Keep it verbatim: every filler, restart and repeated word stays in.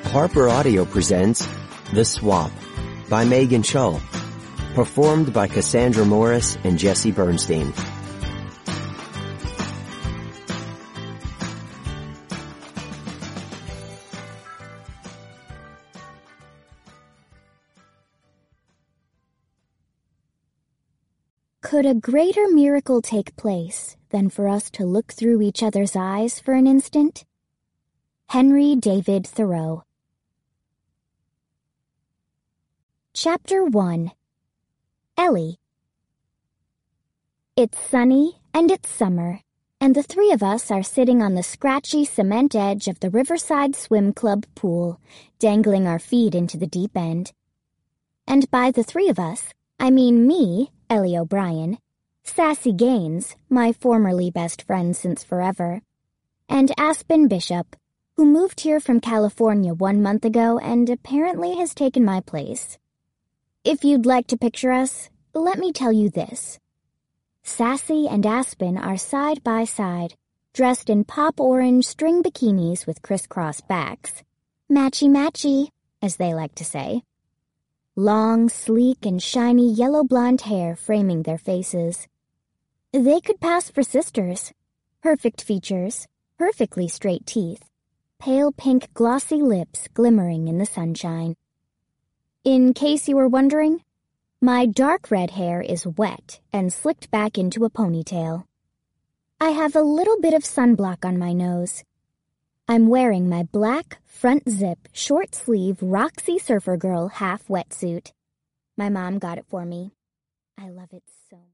Harper Audio presents The Swap by Megan Shull, performed by Cassandra Morris and Jesse Bernstein. Could a greater miracle take place than for us to look through each other's eyes for an instant? Henry David Thoreau. Chapter one. Ellie. It's sunny and it's summer, and the three of us are sitting on the scratchy cement edge of the Riverside Swim Club pool, dangling our feet into the deep end. And by the three of us, I mean me, Ellie O'Brien, Sassy Gaines, my formerly best friend since forever, and Aspen Bishop, who moved here from California one month ago and apparently has taken my place. If you'd like to picture us, let me tell you this. Sassy and Aspen are side by side, dressed in pop orange string bikinis with crisscross backs. Matchy-matchy, as they like to say. Long, sleek, and shiny yellow blonde hair framing their faces. They could pass for sisters. Perfect features, perfectly straight teeth, pale pink glossy lips glimmering in the sunshine. In case you were wondering, my dark red hair is wet and slicked back into a ponytail. I have a little bit of sunblock on my nose. I'm wearing my black, front-zip, short-sleeve Roxy Surfer Girl half wetsuit. My mom got it for me. I love it so much.